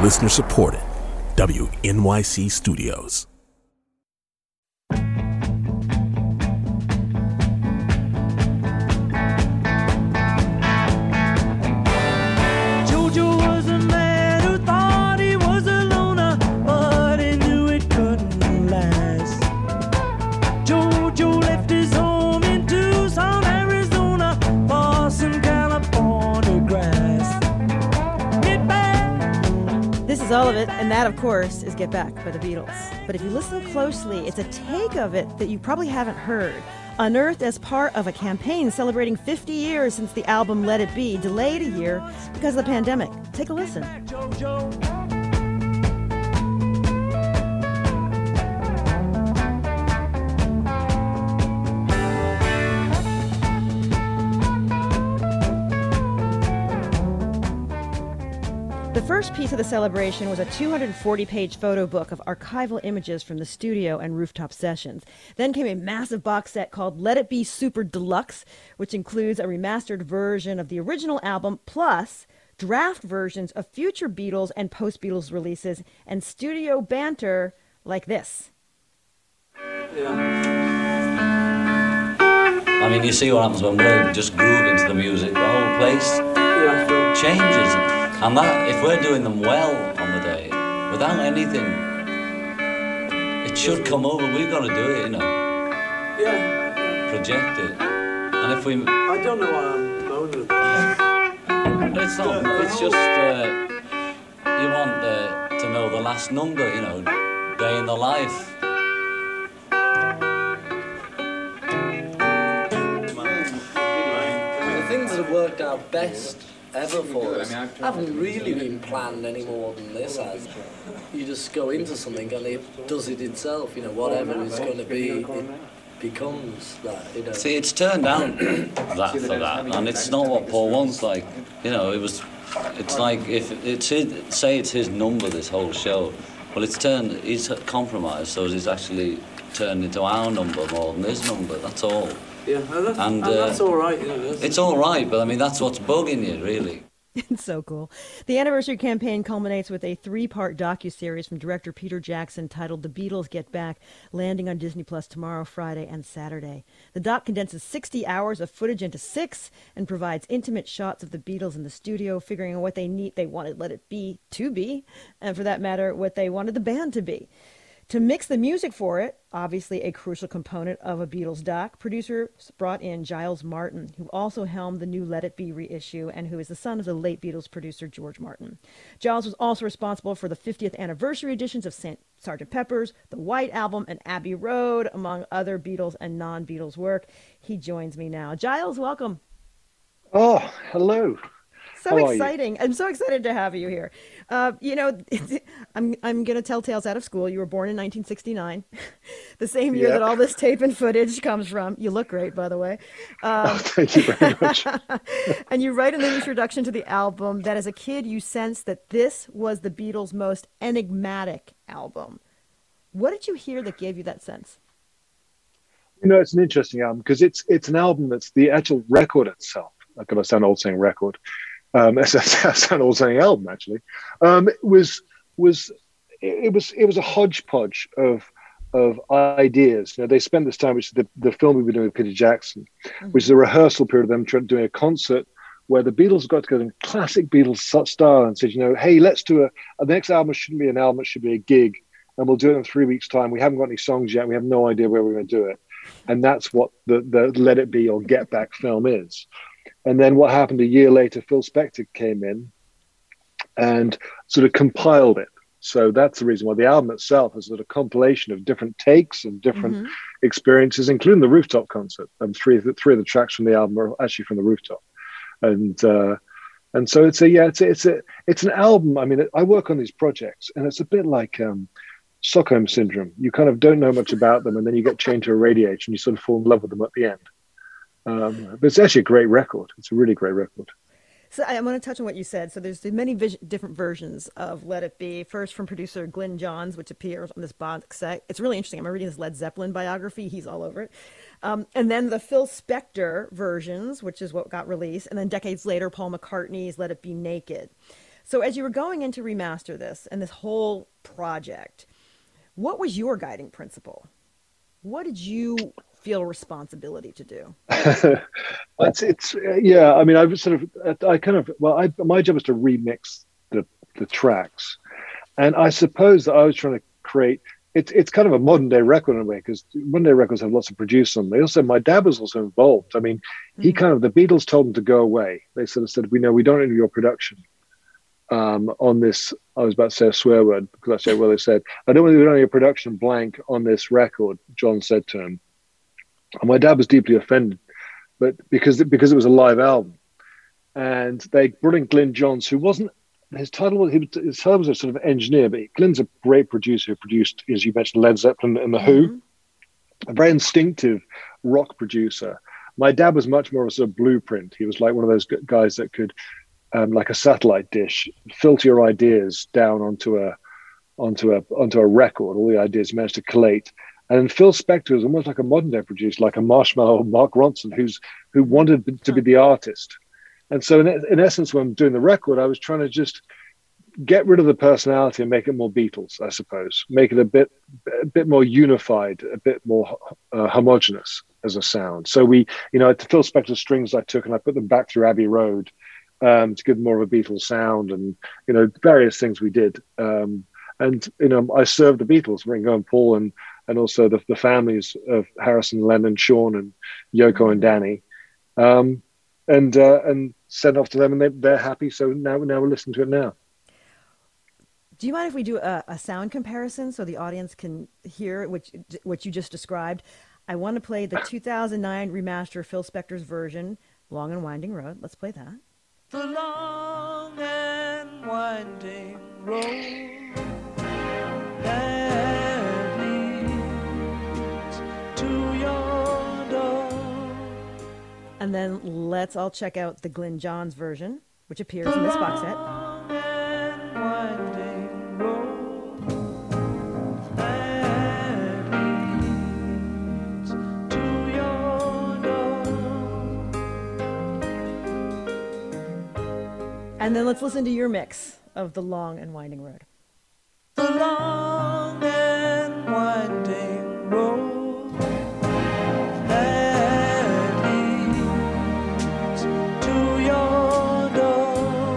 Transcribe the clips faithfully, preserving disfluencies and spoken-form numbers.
Listener supported. W N Y C Studios. All of it, and that, of course, is Get Back by the Beatles. But if you listen closely, it's a take of it that you probably haven't heard. Unearthed as part of a campaign celebrating fifty years since the album Let It Be, delayed a year because of the pandemic. Take a listen. The first piece of the celebration was a two hundred forty page photo book of archival images from the studio and rooftop sessions. Then came a massive box set called Let It Be Super Deluxe, which includes a remastered version of the original album, plus draft versions of future Beatles and post-Beatles releases, and studio banter like this. Yeah. I mean, you see what happens when we're just grooving to the music. The whole place yeah, sure. changes. And that, if we're doing them well on the day, without anything, it should come over. We've got to do it, you know. Yeah. yeah. Project it. And if we... I don't know why I'm moaning about it. It's not, it's just, uh, you want uh, to know the last number, you know, day in the life. The things that have worked out best ever for us haven't really been planned any more than this has. You just go into something and it does it itself, you know, whatever it's going to be, it becomes that, you know. See, it's turned out that for that, and it's not what Paul wants, like, you know, it was, it's like, if it's his, say it's his number, this whole show, well, it's turned, he's compromised, so it's actually turned into our number more than his number, that's all. Yeah, and that's, and, and that's uh, all right. You know, it's all right, but I mean, that's what's bugging you, really. It's so cool. The anniversary campaign culminates with a three-part docuseries from director Peter Jackson titled The Beatles Get Back, landing on Disney Plus tomorrow, Friday, and Saturday. The doc condenses sixty hours of footage into six and provides intimate shots of the Beatles in the studio, figuring out what they need, they wanted Let It Be to be, and for that matter, what they wanted the band to be. To mix the music for it, obviously a crucial component of a Beatles doc, producers brought in Giles Martin, who also helmed the new Let It Be reissue and who is the son of the late Beatles producer George Martin. Giles was also responsible for the fiftieth anniversary editions of Sergeant Pepper's, The White Album, and Abbey Road, among other Beatles and non-Beatles work. He joins me now. Giles, welcome. Oh, hello. So exciting. I'm so excited to have you here. Uh, you know, I'm I'm going to tell tales out of school. You were born in nineteen sixty-nine, the same year yep. that all this tape and footage comes from. You look great, by the way. Um, oh, thank you very much. And you write in the introduction to the album that as a kid you sensed that this was the Beatles' most enigmatic album. What did you hear that gave you that sense? You know, it's an interesting album because it's it's an album that's the actual record itself. I've got to sound old saying record. Um, as I sound old saying album actually. Um, it was was it was it was a hodgepodge of of ideas. You know, they spent this time, which is the, the film we were doing with Peter Jackson, mm-hmm. which is a rehearsal period of them trying, doing a concert where the Beatles got together in classic Beatles style and said, you know, hey, let's do a, the next album shouldn't be an album, it should be a gig, and we'll do it in three weeks' time. We haven't got any songs yet. We have no idea where we're going to do it. And that's what the, the Let It Be or Get Back film is. And then what happened a year later, Phil Spector came in and sort of compiled it. So that's the reason why the album itself is sort of a compilation of different takes and different mm-hmm. experiences, including the rooftop concert. And three of the, three of the tracks from the album are actually from the rooftop. And uh, and so it's a yeah, it's a, it's a it's an album. I mean, I work on these projects, and it's a bit like um, Stockholm syndrome. You kind of don't know much about them, and then you get chained to a radiator, and you sort of fall in love with them at the end. Um, but it's actually a great record. It's a really great record. So I want to touch on what you said. So there's many vis- different versions of Let It Be. First from producer Glyn Johns, which appears on this box set. It's really interesting. I'm reading this Led Zeppelin biography. He's all over it. Um, and then the Phil Spector versions, which is what got released. And then decades later, Paul McCartney's Let It Be Naked. So as you were going in to remaster this and this whole project, what was your guiding principle? What did you feel responsibility to do? it's, it's uh, yeah. I mean, I was sort of, I kind of, well, I, my job was to remix the the tracks, and I suppose that I was trying to create. It's it's kind of a modern day record in a way, because modern day records have lots of producers on them. They also, my dad was also involved. I mean, he mm-hmm. kind of, the Beatles told him to go away. They sort of said, we know we don't need your production um, on this. I was about to say a swear word because I said, well, they said, I don't want to do your production blank on this record. John said to him, and my dad was deeply offended, but because because it was a live album, and they brought in Glyn Johns, who wasn't. His title was, his title was a sort of engineer, but Glyn's a great producer who produced, as you mentioned, Led Zeppelin and The Who, mm-hmm. a very instinctive rock producer. My dad was much more of a sort of blueprint. He was like one of those guys that could, um, like a satellite dish, filter your ideas down onto a onto a onto a record. All the ideas he managed to collate. And Phil Spector was almost like a modern day producer, like a Marshmallow Mark Ronson, who's who wanted to be the artist. And so, in, in essence, when I'm doing the record, I was trying to just get rid of the personality and make it more Beatles, I suppose. Make it a bit, a bit more unified, a bit more uh, homogenous as a sound. So we, you know, the Phil Spector strings I took and I put them back through Abbey Road um, to give them more of a Beatles sound, and you know, various things we did. Um, and you know, I served the Beatles, Ringo and Paul, and and also the, the families of Harrison, Lennon, Sean, and Yoko and Danny. Um, and uh, and send off to them, and they, they're happy. So now, now we're listening to it now. Do you mind if we do a, a sound comparison so the audience can hear which what you just described? I want to play the two thousand nine remaster Phil Spector's version, Long and Winding Road. Let's play that. The long and winding road that leads to your door. And then let's all check out the Glyn Johns version, which appears in this box set. And then let's listen to your mix of the Long and Winding Road. The long and winding road that leads to your door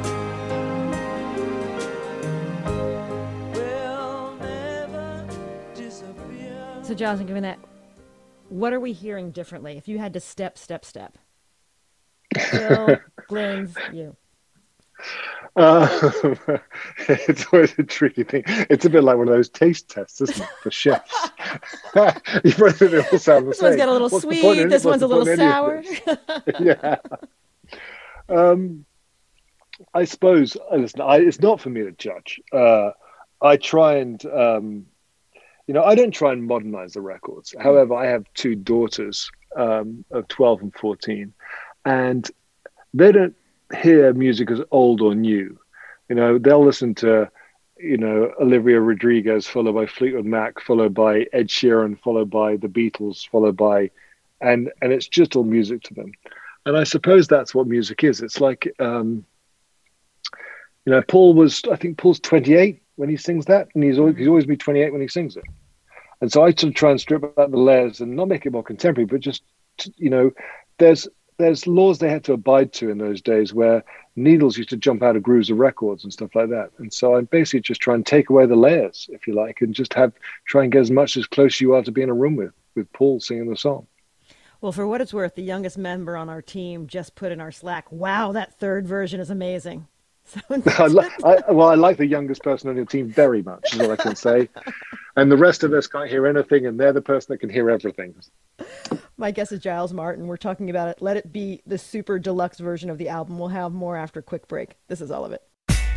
will never disappear. So, Jonathan, given that, what are we hearing differently? If you had to step, step, step. Phil, Glyn's, you. Uh, it's always a tricky thing. It's a bit like one of those taste tests, isn't it, for chefs? You probably think they all sound the this same. One's got a little What's sweet. This one's a little sour. Yeah. Um, I suppose. Listen, I, it's not for me to judge. Uh, I try and, um, you know, I don't try and modernize the records. However, I have two daughters um, of twelve and fourteen, and they don't hear music as old or new. You know, they'll listen to, you know, Olivia Rodriguez, followed by Fleetwood Mac, followed by Ed Sheeran, followed by the Beatles, followed by, and and it's just all music to them. And I suppose that's what music is. It's like, um, you know, Paul was, I think Paul's twenty-eight when he sings that, and he's always, he's always be twenty-eight when he sings it. And so I sort of try and strip out the layers and not make it more contemporary, but just, you know, there's there's laws they had to abide to in those days where needles used to jump out of grooves of records and stuff like that. And so I'm basically just trying to take away the layers, if you like, and just have try and get as much as close as you are to be in a room with, with Paul singing the song. Well, for what it's worth, the youngest member on our team just put in our Slack, wow, that third version is amazing. So I, li- I, well, I like the youngest person on your team very much, is all I can say. And the rest of us can't hear anything, and they're the person that can hear everything. My guest is Giles Martin. We're talking about it. Let it be the super deluxe version of the album. We'll have more after a quick break. This is all of it.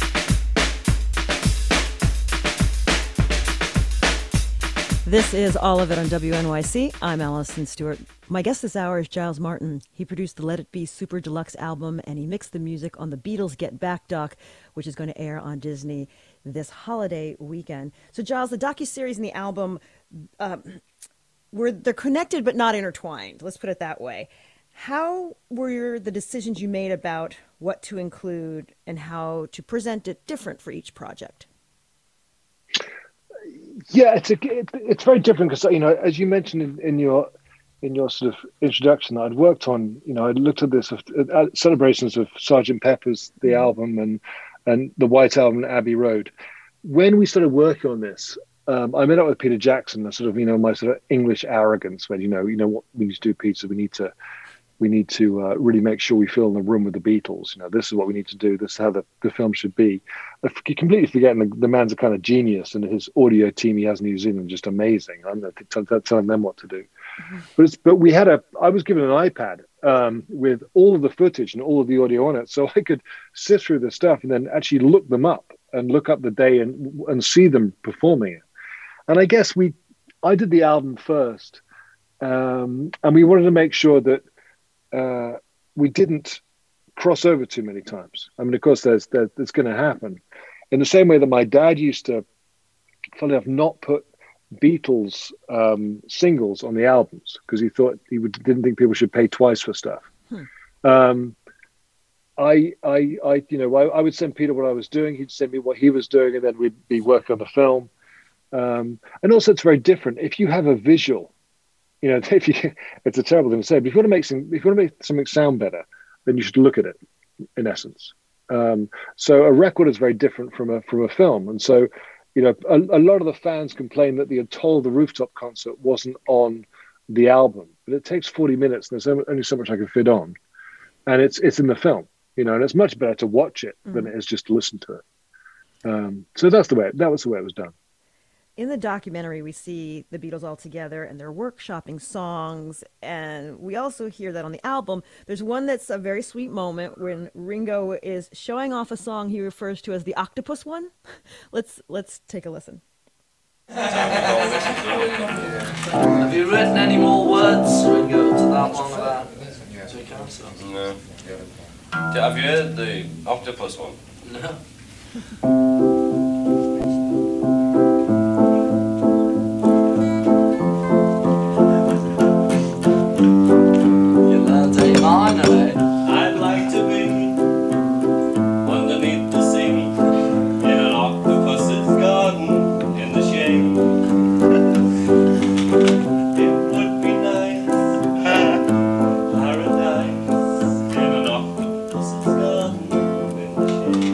This is All of It on W N Y C. I'm Allison Stewart. My guest this hour is Giles Martin. He produced the Let It Be Super Deluxe album, and he mixed the music on the Beatles Get Back doc, which is going to air on Disney this holiday weekend. So, Giles, the docuseries and the album, uh, were they're connected but not intertwined. Let's put it that way. How were your, the decisions you made about what to include and how to present it different for each project? Yeah, it's a, it, it's very different because, you know, as you mentioned in, in your in your sort of introduction, I'd worked on, you know, I looked at this uh, celebrations of Sergeant Pepper's, the mm-hmm. album, and and the White Album, Abbey Road. When we started working on this, um, I met up with Peter Jackson, the sort of, you know, my sort of English arrogance, when, you know, you know what we need to do, Peter, we need to we need to uh, really make sure we fill in the room with the Beatles. You know, this is what we need to do. This is how the, the film should be. I f- completely forgetting the, the man's a kind of genius, and his audio team he has in New Zealand just amazing. I'm not t- t- telling them what to do. Mm-hmm. But it's, but we had a, I was given an iPad um, with all of the footage and all of the audio on it. So I could sift through the stuff and then actually look them up and look up the day and and see them performing it. And I guess we, I did the album first, um, and we wanted to make sure that Uh, we didn't cross over too many times. I mean, of course, there's there, that's going to happen. In the same way that my dad used to, funny enough, not put Beatles um, singles on the albums because he thought he would, didn't think people should pay twice for stuff. Hmm. Um, I, I, I, you know, I, I would send Peter what I was doing. He'd send me what he was doing, and then we'd be working on the film. Um, and also, it's very different if you have a visual. You know, if you, it's a terrible thing to say, but if you want to make some, if you want to make something sound better, then you should look at it. In essence, um, so a record is very different from a from a film, and so, you know, a, a lot of the fans complain that the Atoll, the rooftop concert, wasn't on the album, but it takes forty minutes, and there's only so much I can fit on, and it's it's in the film, you know, and it's much better to watch it mm. than it is just to listen to it. Um, so that's the way that was the way it was done. In the documentary, we see the Beatles all together and they're workshopping songs. And we also hear that on the album, there's one that's a very sweet moment when Ringo is showing off a song he refers to as the octopus one. Let's let's take a listen. Have you written any more words, Ringo, to that one about No. Have you heard the octopus one? No. I'd like to be underneath the sea in an octopus's garden in the shade. It would be nice, paradise in an octopus's garden in the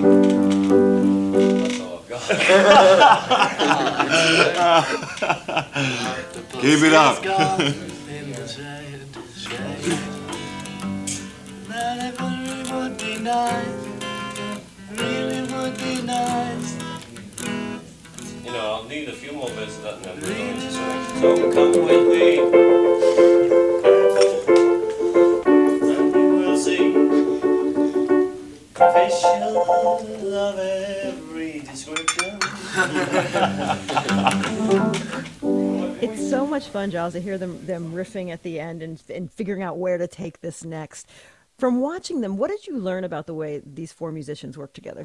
shade. That's all I've got. Keep it up. That really would be nice, really would be nice. You know, I'll need a few more bits of that and then we're going to sing. So come with me, and you will see official of every description. It's so much fun, Giles, to hear them them riffing at the end and, and figuring out where to take this next. From watching them, what did you learn about the way these four musicians work together?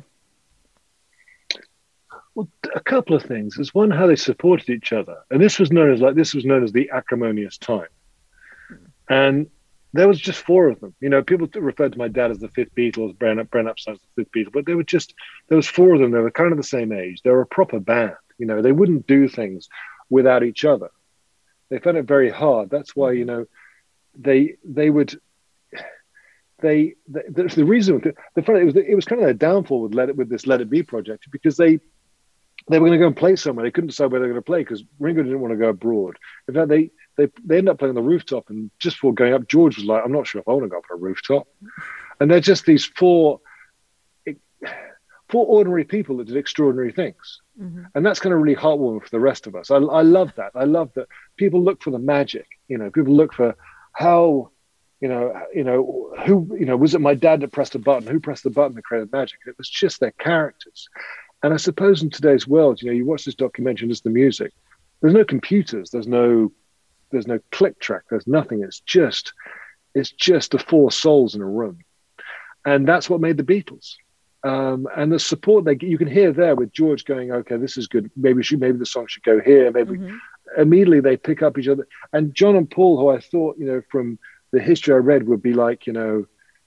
Well, a couple of things. There's one, how they supported each other, and this was known as like this was known as the acrimonious time. Hmm. And there was just four of them. You know, people referred to my dad as the fifth Beatles, Bren Bren Epstein as the fifth Beatles, but they were just there was four of them. They were kind of the same age. They were a proper band. You know, they wouldn't do things without each other. They found it very hard. That's why, you know, they they would they the, the, the reason the, the it was it was kind of their downfall with let it with this Let It Be project because they they were going to go and play somewhere. They couldn't decide where they were going to play because Ringo didn't want to go abroad. In fact, they they they ended up playing on the rooftop, and just before going up, George was like, "I'm not sure if I want to go up on a rooftop." And they're just these four four ordinary people that did extraordinary things. Mm-hmm. And that's kind of really heartwarming for the rest of us. I, I love that. I love that people look for the magic. You know, people look for how, you know, you know, who, you know, was it my dad that pressed a button? Who pressed the button that created magic? It was just their characters. And I suppose in today's world, you know, you watch this documentary, just the music. There's no computers. There's no, there's no click track. There's nothing. It's just, it's just the four souls in a room, and that's what made the Beatles. Um, and the support they you can hear there with George going, okay, this is good. Maybe should, maybe the song should go here. Maybe mm-hmm. Immediately they pick up each other. And John and Paul, who I thought, you know, from the history I read, would be like, you know,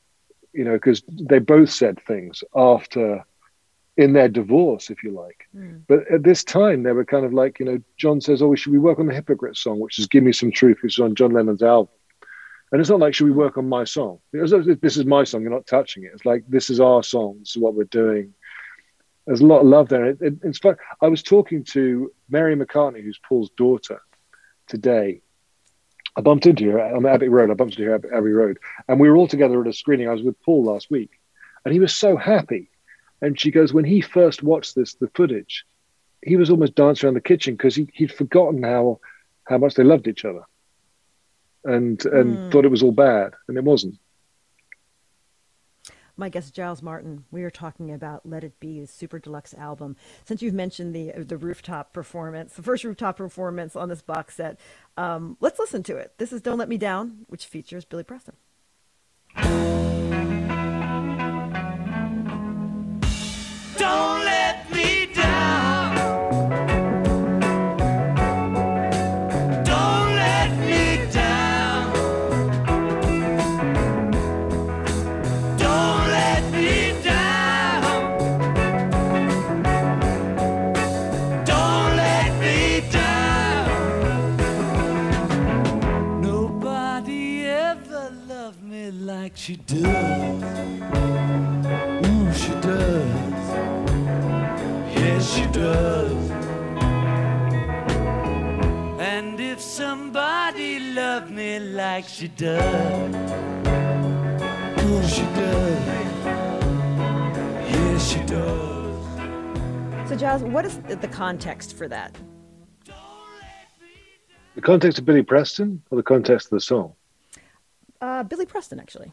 you know, because they both said things after, in their divorce, if you like. Mm. But at this time, they were kind of like, you know, John says, oh, should we work on the Hypocrite song, which is Give Me Some Truth, which is on John Lennon's album. And it's not like, should we work on my song? It's, this is my song, you're not touching it. It's like, this is our song, this is what we're doing. There's a lot of love there. It, it, it's fun. I was talking to Mary McCartney, who's Paul's daughter, today. I bumped into her on Abbey Road. I bumped into her at Abbey Road. And we were all together at a screening. I was with Paul last week. And he was so happy. And she goes, when he first watched this, the footage, he was almost dancing around the kitchen because he, he'd forgotten how how much they loved each other. And, and mm. thought it was all bad. And it wasn't. My guest is Giles Martin. We are talking about Let It Be, his Super Deluxe album. Since you've mentioned the the rooftop performance, the first rooftop performance on this box set, um, let's listen to it. This is Don't Let Me Down, which features Billy Preston. Don't let me down. Don't let me down. Don't let me down. Don't let me down. Nobody ever loved me like she does. Ooh, she does. Yes, she does. And if somebody loved me like she does, oh, she does. Yes, she does. So, Giles, what is the context for that? The context of Billy Preston or the context of the song? Uh, Billy Preston, actually.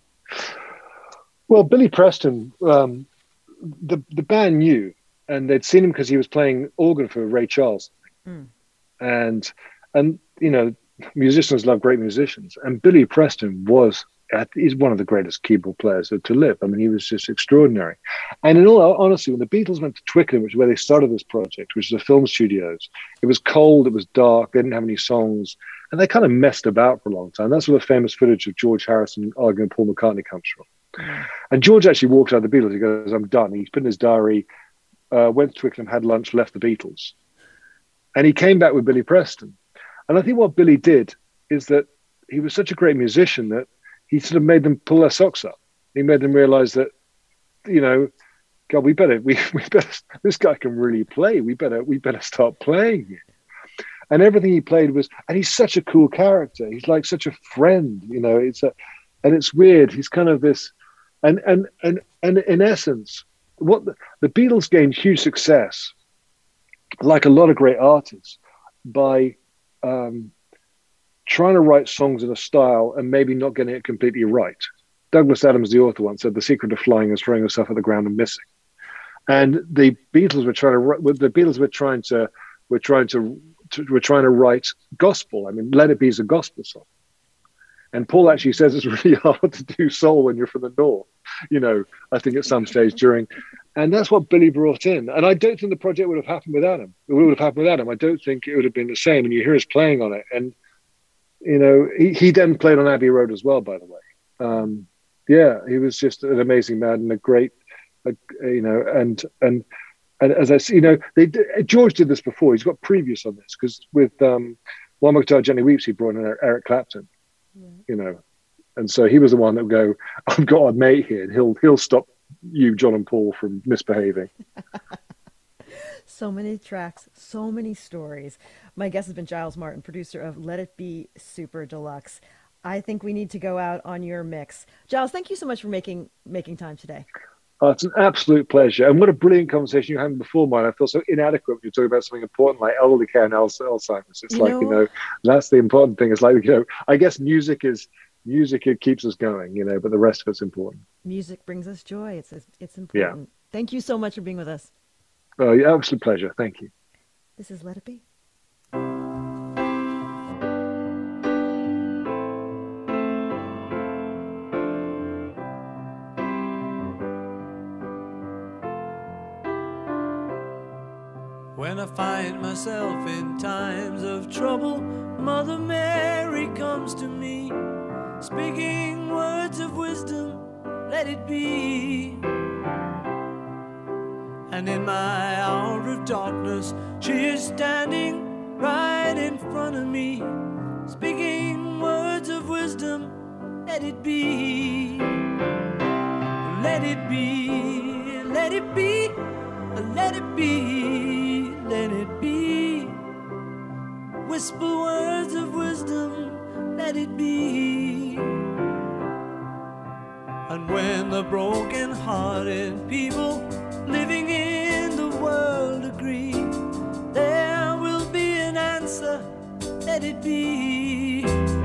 Well, Billy Preston, um, the the band knew. And they'd seen him because he was playing organ for Ray Charles. Mm. And, and you know, musicians love great musicians. And Billy Preston was, he's one of the greatest keyboard players to live. I mean, he was just extraordinary. And in all honesty, when the Beatles went to Twickenham, which is where they started this project, which is the film studios, it was cold, it was dark, they didn't have any songs. And they kind of messed about for a long time. That's where the famous footage of George Harrison arguing Paul McCartney comes from. Mm. And George actually walked out of the Beatles. He goes, I'm done. He's put in his diary, Uh, went to Twickenham, had lunch, left the Beatles. And he came back with Billy Preston. And I think what Billy did is that he was such a great musician that he sort of made them pull their socks up. He made them realize that, you know, God, we better, we, we better, this guy can really play. We better, we better start playing him. And everything he played was, and he's such a cool character. He's like such a friend, you know, it's a, and it's weird. He's kind of this, and, and, and, and in essence, what the, the Beatles gained huge success, like a lot of great artists, by um, trying to write songs in a style and maybe not getting it completely right. Douglas Adams, the author, once said, "The secret of flying is throwing yourself at the ground and missing." And the Beatles were trying to, the Beatles were trying to, were trying to, to were trying to write gospel. I mean, Let It Be is a gospel song. And Paul actually says it's really hard to do soul when you're from the north, you know, I think at some stage during. And that's what Billy brought in. And I don't think the project would have happened without him. It would have happened without him. I don't think it would have been the same. And you hear us playing on it. And, you know, he, he then played on Abbey Road as well, by the way. Um, yeah, he was just an amazing man and a great, a, you know, and, and, and as I see, you know, they George did this before. He's got previous on this because with um, One More Guitar, Jenny Weeps, he brought in Eric Clapton. You know, and so he was the one that would go, I've got a mate here, and he'll he'll stop you, John and Paul, from misbehaving. So many tracks, so many stories. My guest has been Giles Martin, producer of Let It Be Super Deluxe. I think we need to go out on your mix. Giles, thank you so much for making making time today. Oh, it's an absolute pleasure. And what a brilliant conversation you had before mine. I feel so inadequate when you're talking about something important like elderly care and Alzheimer's. It's you like, know, you know, that's the important thing. It's like, you know, I guess music is, music, it keeps us going, you know, but the rest of it's important. Music brings us joy. It's it's important. Yeah. Thank you so much for being with us. Oh, yeah, absolute pleasure. Thank you. This is Let It Be. When I find myself in times of trouble, Mother Mary comes to me, speaking words of wisdom let it be. And in my hour of darkness, she is standing right in front of me, speaking words of wisdom, let it be. Let it be, let it be, let it be, let it be. Whisper words of wisdom, let it be. And when the broken-hearted people living in the world agree, there will be an answer, let it be.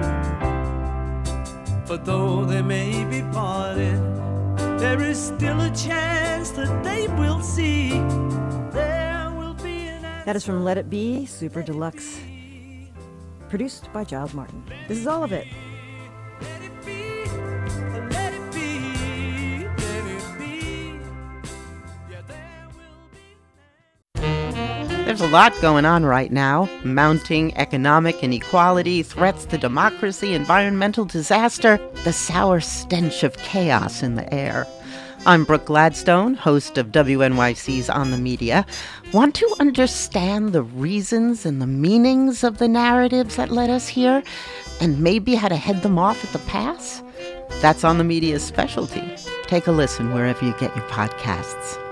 For though they may be parted, there is still a chance that they will see. There will be an answer. That is from Let It Be, Super Deluxe, produced by Giles Martin. This is all of it. Let it be, let it be, let it be. Yeah, there will be. There's a lot going on right now. Mounting economic inequality, threats to democracy, environmental disaster, the sour stench of chaos in the air. I'm Brooke Gladstone, host of W N Y C's On the Media. Want to understand the reasons and the meanings of the narratives that led us here, and maybe how to head them off at the pass? That's On the Media's specialty. Take a listen wherever you get your podcasts.